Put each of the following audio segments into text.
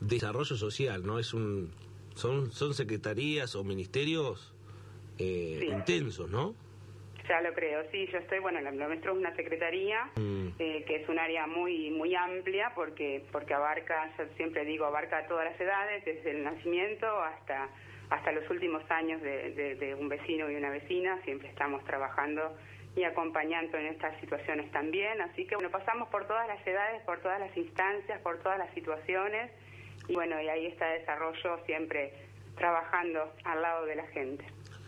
desarrollo social, ¿no? Son secretarías o ministerios Sí. intensos, ¿no? Ya lo creo, sí, yo estoy, bueno, lo nuestro es una secretaría, que es un área muy amplia porque abarca, yo siempre digo, abarca todas las edades, desde el nacimiento hasta los últimos años de un vecino y una vecina. Siempre estamos trabajando y acompañando en estas situaciones también, así que bueno, pasamos por todas las edades, por todas las instancias, por todas las situaciones, y bueno, y ahí está desarrollo siempre trabajando al lado de la gente.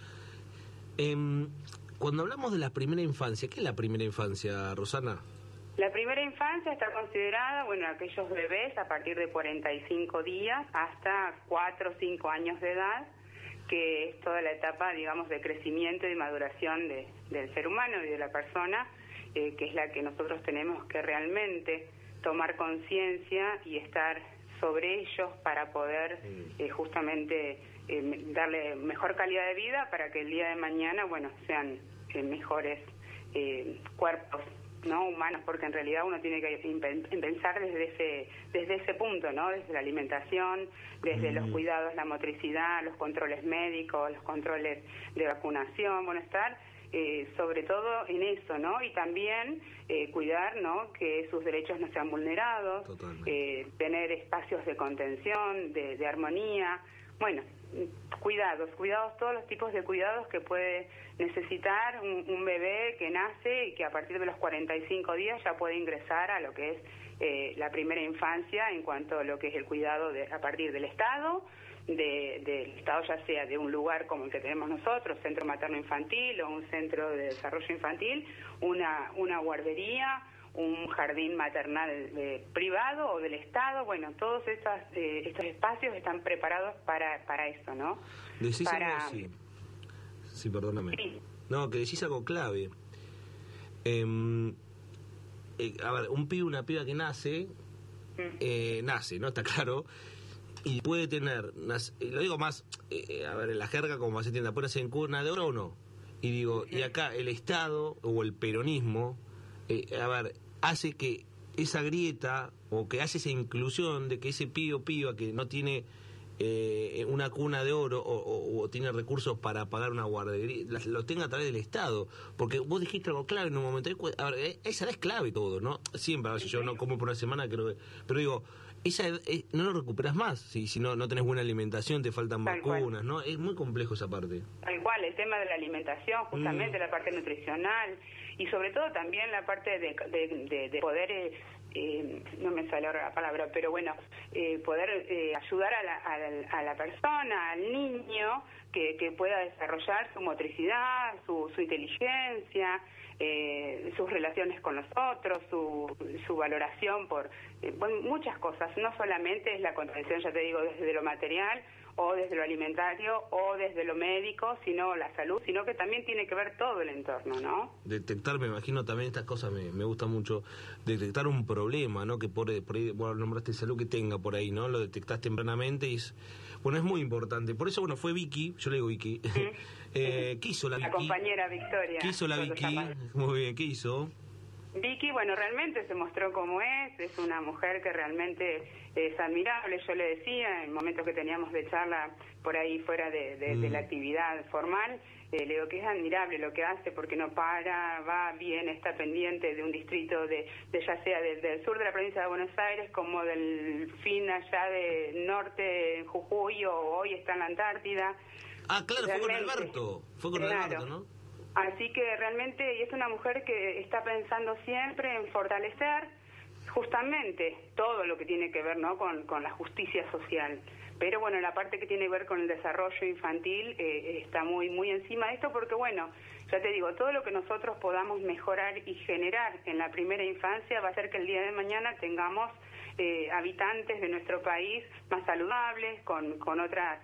Cuando hablamos de la primera infancia, ¿qué es la primera infancia, Rosana? La primera infancia está considerada, bueno, aquellos bebés a partir de 45 días hasta 4 o 5 años de edad, que es toda la etapa, digamos, de crecimiento y maduración del ser humano y de la persona, que es la que nosotros tenemos que realmente tomar conciencia y estar sobre ellos para poder justamente darle mejor calidad de vida para que el día de mañana, bueno, sean mejores cuerpos, ¿no? Humanos, porque en realidad uno tiene que pensar desde ese punto, ¿no? Desde la alimentación, desde los cuidados, la motricidad, los controles médicos, los controles de vacunación, bueno, estar sobre todo en eso, ¿no? Y también cuidar, ¿no? Que sus derechos no sean vulnerados, tener espacios de contención, de armonía, bueno, cuidados, todos los tipos de cuidados que puede necesitar un bebé que nace y que a partir de los 45 días ya puede ingresar a lo que es la primera infancia en cuanto a lo que es el cuidado a partir del Estado, del Estado, ya sea de un lugar como el que tenemos nosotros, centro materno infantil o un centro de desarrollo infantil, una guardería, un jardín maternal privado o del Estado. Bueno, todos estos espacios están preparados para eso, ¿no? Decís algo, sí, perdóname. Sí. No, que decís algo clave. A ver, un pibe, una piba que nace, nace, ¿no? Está claro. Y puede tener, lo digo más, a ver, en la jerga como se entienda, ¿puede ser en cuna de oro o no? Y digo, y acá el Estado o el peronismo, a ver, hace que esa grieta o que hace esa inclusión de que ese pibe o piba que no tiene una cuna de oro o tiene recursos para pagar una guardería, lo tenga a través del Estado, porque vos dijiste algo clave en un momento. A ver, esa es clave todo, ¿no? Siempre, a ver, si yo no como por una semana, pero digo, no lo recuperas más si no tenés buena alimentación, te faltan vacunas, ¿no? Es muy complejo esa parte. Tal cual, el tema de la alimentación, justamente la parte nutricional y sobre todo también la parte de poder, no me sale ahora la palabra, pero bueno, poder ayudar a la persona, al niño, que pueda desarrollar su motricidad, su inteligencia, sus relaciones con los otros, su valoración por bueno, muchas cosas. No solamente es la contención, ya te digo, desde lo material o desde lo alimentario o desde lo médico, sino la salud, sino que también tiene que ver todo el entorno, ¿no? Detectar, me imagino también estas cosas, me gusta mucho, detectar un problema, ¿no? Que por ahí, bueno, nombraste salud que tenga por ahí, ¿no? Lo detectás tempranamente y es muy importante. Por eso, bueno, fue Vicky, yo le digo Vicky, ¿qué hizo la Vicky? La compañera Victoria. ¿Qué hizo la Vicky? Muy bien, ¿qué hizo? Vicky, bueno, realmente se mostró como es una mujer que realmente es admirable. Yo le decía, en momentos que teníamos de charla por ahí fuera de la actividad formal, le digo que es admirable lo que hace porque no para, va bien, está pendiente de un distrito ya sea del sur de la provincia de Buenos Aires como del fin allá de norte en Jujuy o hoy está en la Antártida. Ah, claro, fue con Alberto, ¿no? Así que realmente, y es una mujer que está pensando siempre en fortalecer justamente todo lo que tiene que ver, ¿no? con la justicia social. Pero bueno, la parte que tiene que ver con el desarrollo infantil está muy encima de esto porque bueno, ya te digo, todo lo que nosotros podamos mejorar y generar en la primera infancia va a hacer que el día de mañana tengamos habitantes de nuestro país más saludables, con otras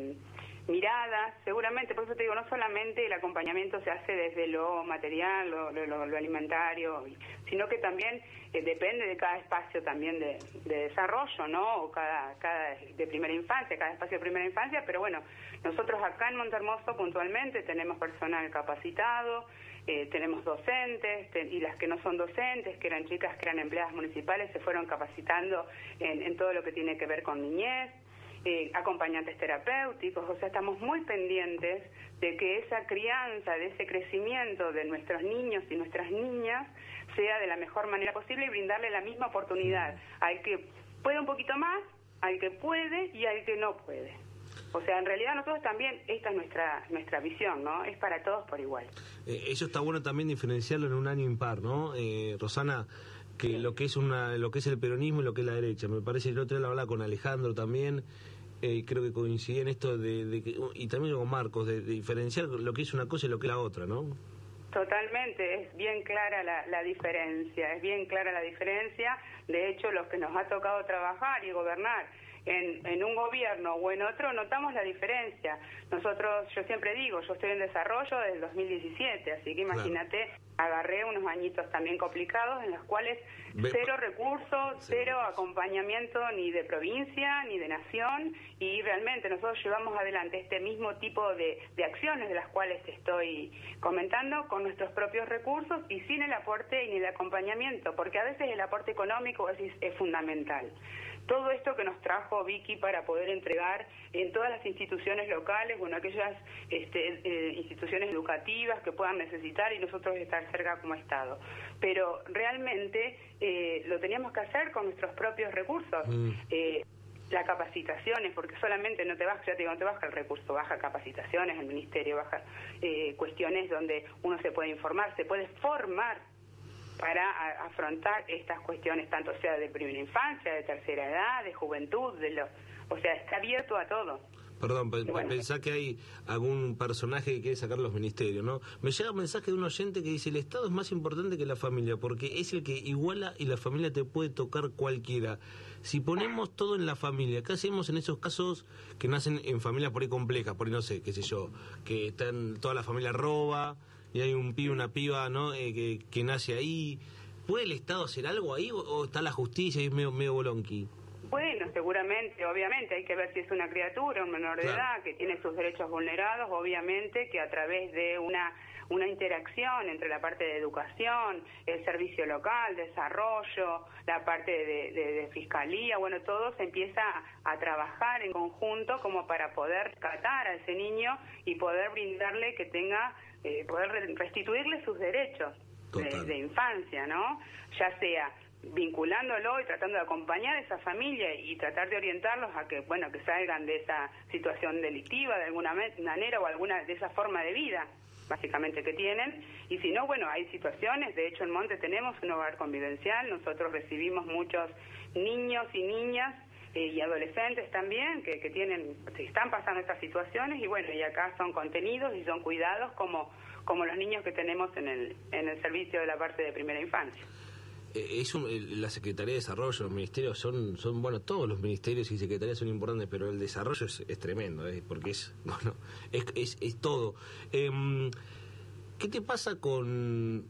miradas, seguramente. Por eso te digo, no solamente el acompañamiento se hace desde lo material, lo alimentario, sino que también depende de cada espacio también de desarrollo, ¿no? O cada de primera infancia, cada espacio de primera infancia, pero bueno, nosotros acá en Montehermoso puntualmente tenemos personal capacitado, tenemos docentes y las que no son docentes, que eran chicas que eran empleadas municipales, se fueron capacitando en todo lo que tiene que ver con niñez, acompañantes terapéuticos, o sea, estamos muy pendientes de que esa crianza, de ese crecimiento de nuestros niños y nuestras niñas sea de la mejor manera posible y brindarle la misma oportunidad al que puede un poquito más, al que puede y al que no puede. O sea, en realidad nosotros también, esta es nuestra visión, ¿no? Es para todos por igual. Eso está bueno también diferenciarlo en un año impar, ¿no? Rosana, que lo que es el peronismo y lo que es la derecha. Me parece, el otro día lo hablaba con Alejandro también, creo que coincidía en esto y también con Marcos, de diferenciar lo que es una cosa y lo que es la otra, ¿no? Totalmente, es bien clara la diferencia, es bien clara la diferencia. De hecho, los que nos ha tocado trabajar y gobernar en un gobierno o en otro, notamos la diferencia. Nosotros, yo siempre digo, yo estoy en desarrollo desde el 2017, así que imagínate, agarré unos añitos también complicados en los cuales cero recursos, cero acompañamiento ni de provincia ni de nación, y realmente nosotros llevamos adelante este mismo tipo de acciones de las cuales te estoy comentando con nuestros propios recursos y sin el aporte y ni el acompañamiento, porque a veces el aporte económico es fundamental. Todo esto que nos trajo Vicky para poder entregar en todas las instituciones locales, bueno, aquellas instituciones educativas que puedan necesitar y nosotros estar cerca como Estado. Pero realmente lo teníamos que hacer con nuestros propios recursos. Las capacitaciones, porque solamente no te baja el recurso, baja capacitaciones, el ministerio baja cuestiones donde uno se puede informar, se puede formar para afrontar estas cuestiones, tanto sea de primera infancia, de tercera edad, de juventud, o sea, está abierto a todo. Perdón, pensá que hay algún personaje que quiere sacar los ministerios, ¿no? Me llega un mensaje de un oyente que dice: el Estado es más importante que la familia, porque es el que iguala y la familia te puede tocar cualquiera. Si ponemos todo en la familia, ¿qué hacemos en esos casos que nacen en familias por ahí complejas? Por ahí no sé, qué sé yo, que toda la familia roba y hay un pibe, una piba, ¿no? Que nace ahí. ¿Puede el Estado hacer algo ahí o está la justicia y es medio bolonqui? Bueno, seguramente, obviamente, hay que ver si es una criatura, un menor de edad, que tiene sus derechos vulnerados, obviamente que a través de una interacción entre la parte de educación, el servicio local, desarrollo, la parte de fiscalía, bueno, todo se empieza a trabajar en conjunto como para poder tratar a ese niño y poder brindarle que tenga, poder restituirle sus derechos de infancia, ¿no? Ya sea vinculándolo y tratando de acompañar a esa familia y tratar de orientarlos a que, bueno, que salgan de esa situación delictiva de alguna manera o alguna de esa forma de vida básicamente que tienen. Y si no, bueno, hay situaciones, de hecho en Monte tenemos un hogar convivencial, nosotros recibimos muchos niños y niñas y adolescentes también que están pasando estas situaciones, y bueno, y acá son contenidos y son cuidados como los niños que tenemos en el servicio de la parte de primera infancia. La Secretaría de Desarrollo, los ministerios son bueno, todos los ministerios y secretarías son importantes, pero el desarrollo es tremendo, porque es todo. ¿Qué te pasa con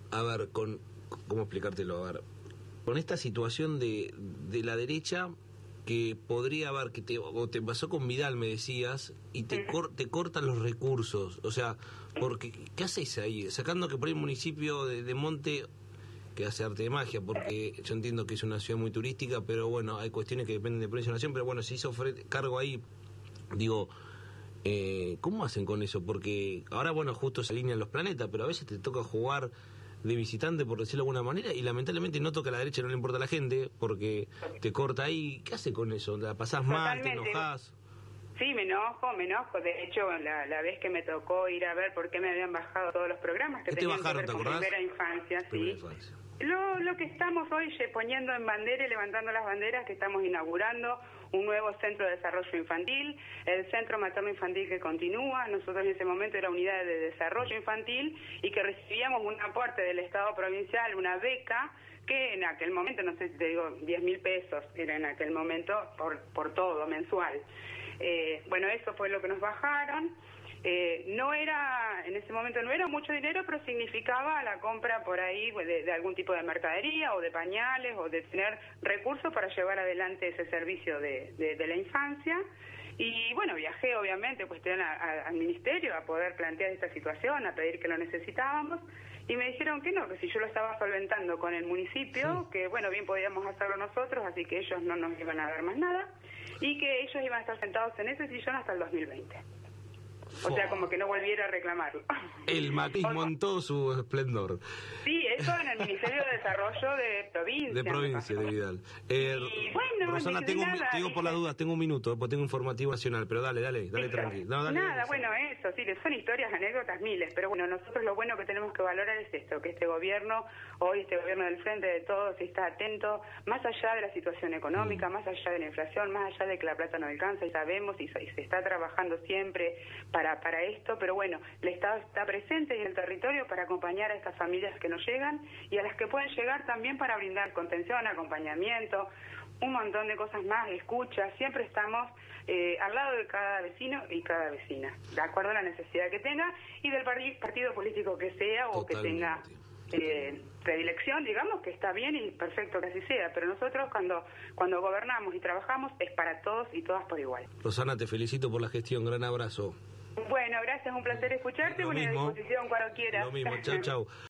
cómo explicártelo? A ver, con esta situación de la derecha que podría haber, o te pasó con Vidal, me decías, y te cortan los recursos, o sea, porque ¿qué haces ahí? Sacando que por ahí el municipio de Monte que hace arte de magia, porque yo entiendo que es una ciudad muy turística, pero bueno, hay cuestiones que dependen de provincia o nación, pero bueno, si hizo cargo ahí, digo, ¿cómo hacen con eso? Porque ahora, bueno, justo se alinean los planetas, pero a veces te toca jugar de visitante, por decirlo de alguna manera, y lamentablemente noto que a la derecha no le importa a la gente, porque te corta ahí. ¿Qué hace con eso? ¿La pasás mal? ¿Te enojás? Sí, me enojo. De hecho, la vez que me tocó ir a ver por qué me habían bajado todos los programas que tenían que ver con primera infancia, sí. Lo que estamos hoy poniendo en bandera y levantando las banderas, que estamos inaugurando un nuevo centro de desarrollo infantil, el centro materno infantil que continúa. Nosotros en ese momento era unidad de desarrollo infantil y que recibíamos un aporte del Estado provincial, una beca, que en aquel momento, no sé si te digo, 10.000 pesos era en aquel momento por todo, mensual. Bueno, eso fue lo que nos bajaron. En ese momento no era mucho dinero, pero significaba la compra por ahí de algún tipo de mercadería o de pañales o de tener recursos para llevar adelante ese servicio de la infancia. Y bueno, viajé obviamente al ministerio a poder plantear esta situación, a pedir que lo necesitábamos, y me dijeron que no, que si yo lo estaba solventando con el municipio, que bueno, bien podíamos hacerlo nosotros, así que ellos no nos iban a dar más nada, y que ellos iban a estar sentados en ese sillón hasta el 2020. O sea, como que no volviera a reclamarlo. El macrismo en todo su esplendor. Sí, eso en el Ministerio de Desarrollo de Provincia. De provincia, de Vidal. Y bueno, Rosana, te digo por las dudas, tengo un minuto, porque tengo informativo nacional, pero dale tranqui. No, nada, bueno, eso, sí, son historias, anécdotas miles, pero bueno, nosotros lo bueno que tenemos que valorar es esto, que este gobierno del Frente de Todos está atento, más allá de la situación económica, más allá de la inflación, más allá de que la plata no alcanza, y sabemos, y se está trabajando siempre para esto, pero bueno, el Estado está presente en el territorio para acompañar a estas familias que nos llegan y a las que pueden llegar también para brindar contención, acompañamiento, un montón de cosas más, escucha, siempre estamos al lado de cada vecino y cada vecina, de acuerdo a la necesidad que tenga y del partido político que sea o que tenga predilección, digamos, que está bien y perfecto que así sea, pero nosotros cuando gobernamos y trabajamos es para todos y todas por igual. Rosana, te felicito por la gestión, gran abrazo. Bueno, gracias, un placer escucharte, a disposición cuando quieras. Lo mismo, chau.